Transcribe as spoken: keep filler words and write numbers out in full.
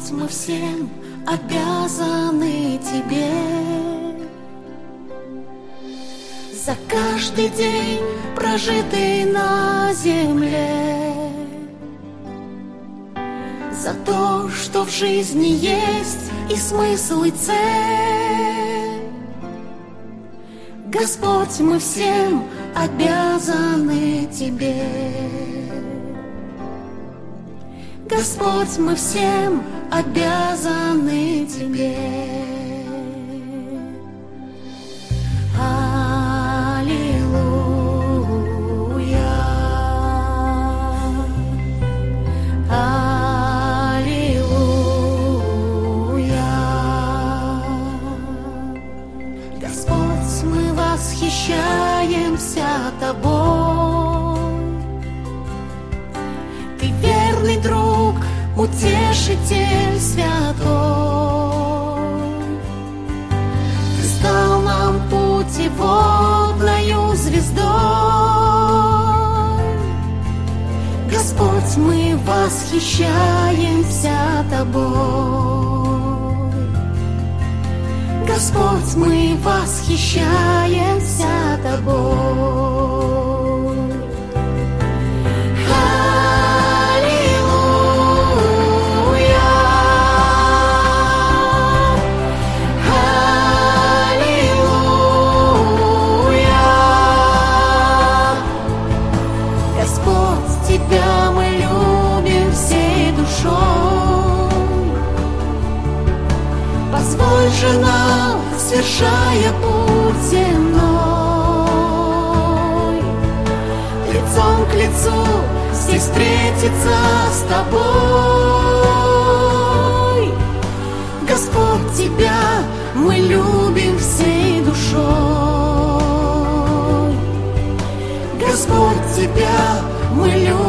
Господь, мы всем обязаны Тебе за каждый день, прожитый на земле, за то, что в жизни есть и смысл, и цель. Господь, мы всем обязаны Тебе. Господь, мы всем обязаны Тебе. Аллилуйя, аллилуйя. Господь, мы восхищаемся Тобой. Ты верный друг, Утешитель святой. Ты стал нам путеводною звездой. Господь, мы восхищаемся Тобой. Господь, мы восхищаемся Тобой. Тебя мы любим всей душой. Позволь же нам, свершая путь земной, лицом к лицу здесь встретиться с Тобой. Господь, Тебя мы любим всей душой. Господь, Тебя мы любим.